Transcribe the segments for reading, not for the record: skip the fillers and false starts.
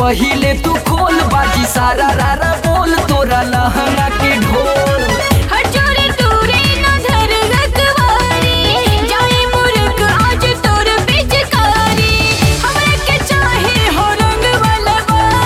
पहिले तू खोल बाजी सारा रारा बोल तोरा लहंगा के ढोल। हजूरी दूरी न धर रखवारी जाए मुर्ख आज तोर पिचकारी हमरा के चाहे हो रंग वाला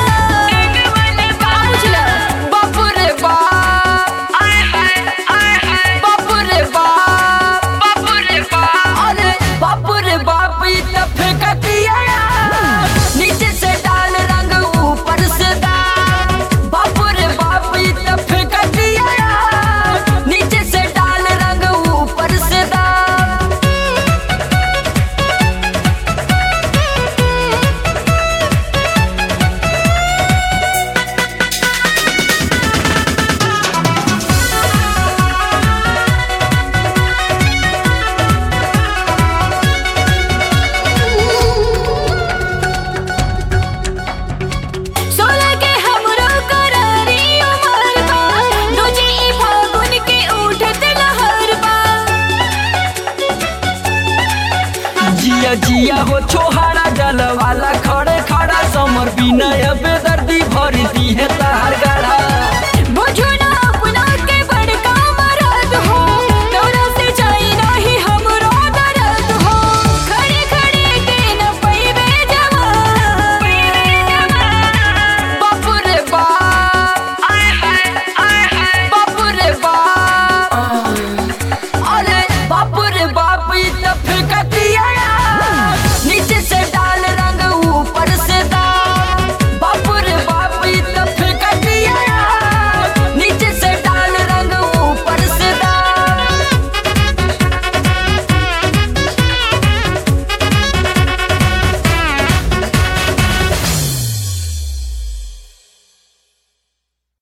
बाप रे बाप आय हाय बाप रे बाप अरे बाप रे बाप ई त फेंक दिया नीचे से डाल रंग ऊपर से दाल। बाप रे बाप ई त फेंक दिया नीचे से डाल रंग ऊपर से दाल। सोलह के हमरो करारी उमर बा दूजी ई फागुन के उठत लहर बा। जिया जिया हो छोहाड़ा जल वाला खड़े खड़ा समर बिना अब